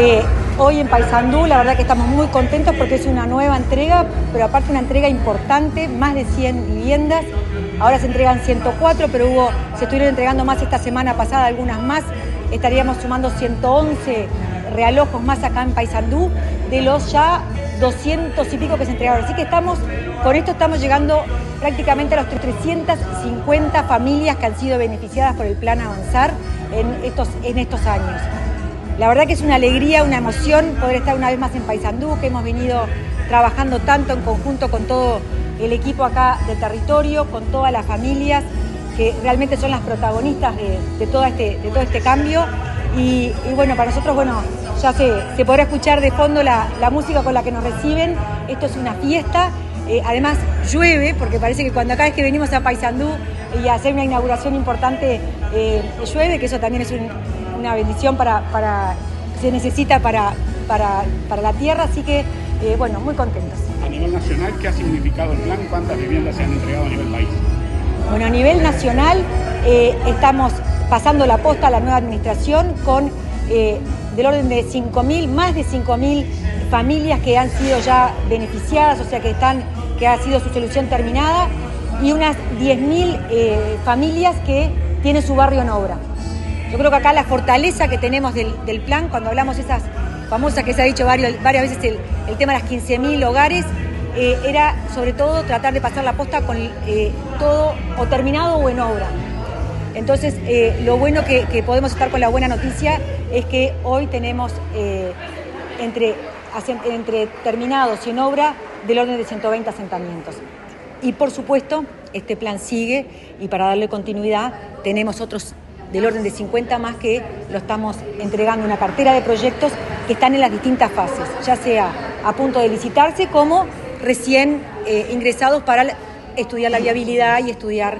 Hoy en Paysandú la verdad que estamos muy contentos porque es una nueva entrega, pero aparte una entrega importante, más de 100 viviendas. Ahora se entregan 104, pero se estuvieron entregando más esta semana pasada, algunas más. Estaríamos sumando 111 realojos más acá en Paysandú, de los ya 200 y pico que se entregaron. Así que con esto estamos llegando prácticamente a los 350 familias que han sido beneficiadas por el Plan Avanzar en estos años. La verdad que es una alegría, una emoción poder estar una vez más en Paysandú, que hemos venido trabajando tanto en conjunto con todo el equipo acá del territorio, con todas las familias que realmente son las protagonistas de todo este cambio. Y bueno, para nosotros, ya se podrá escuchar de fondo la música con la que nos reciben. Esto es una fiesta. Además llueve, porque parece que cada vez que venimos a Paysandú y a hacer una inauguración importante, llueve, que eso también es una bendición se necesita para la tierra, así que muy contentos. A nivel nacional, ¿qué ha significado el plan? ¿Cuántas viviendas se han entregado a nivel país? Bueno, a nivel nacional estamos pasando la posta a la nueva administración con del orden de 5.000, más de 5.000 familias que han sido ya beneficiadas, o sea que ha sido su solución terminada, y unas 10.000 familias que tienen su barrio en obra. Yo creo que acá la fortaleza que tenemos del plan, cuando hablamos esas famosas que se ha dicho varias veces, el tema de las 15.000 hogares, era sobre todo tratar de pasar la posta con todo o terminado o en obra. Entonces, lo bueno que podemos estar con la buena noticia es que hoy tenemos entre terminados y en obra del orden de 120 asentamientos. Y por supuesto, este plan sigue, y para darle continuidad tenemos otros del orden de 50 más que lo estamos entregando, una cartera de proyectos que están en las distintas fases, ya sea a punto de licitarse como recién ingresados para estudiar la viabilidad y estudiar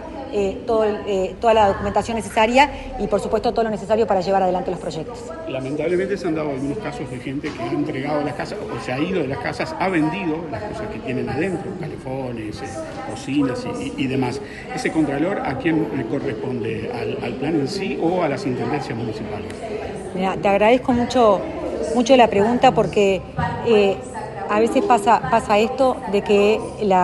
toda la documentación necesaria y por supuesto todo lo necesario para llevar adelante los proyectos. Lamentablemente se han dado algunos casos de gente que ha entregado las casas o se ha ido de las casas, ha vendido las cosas que tienen adentro, calefones, cocinas y demás. ¿Ese contralor a quién le corresponde? ¿Al plan en sí o a las intendencias municipales? Mira, te agradezco mucho la pregunta porque a veces pasa esto de que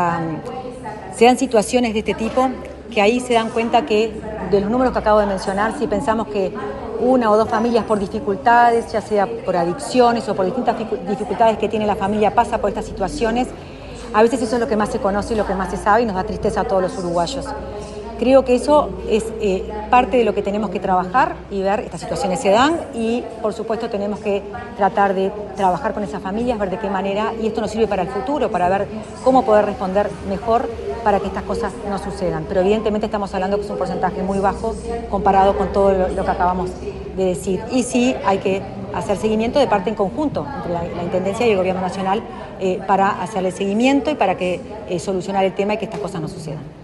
se dan situaciones de este tipo que ahí se dan cuenta que de los números que acabo de mencionar, si pensamos que una o dos familias por dificultades, ya sea por adicciones o por distintas dificultades que tiene la familia, pasa por estas situaciones, a veces eso es lo que más se conoce y lo que más se sabe y nos da tristeza a todos los uruguayos. Creo que eso es parte de lo que tenemos que trabajar y ver, estas situaciones se dan y por supuesto tenemos que tratar de trabajar con esas familias, ver de qué manera, y esto nos sirve para el futuro, para ver cómo poder responder mejor para que estas cosas no sucedan. Pero evidentemente estamos hablando que es un porcentaje muy bajo comparado con todo lo que acabamos de decir. Y sí hay que hacer seguimiento de parte en conjunto entre la Intendencia y el Gobierno Nacional para hacerle seguimiento y para solucionar el tema y que estas cosas no sucedan.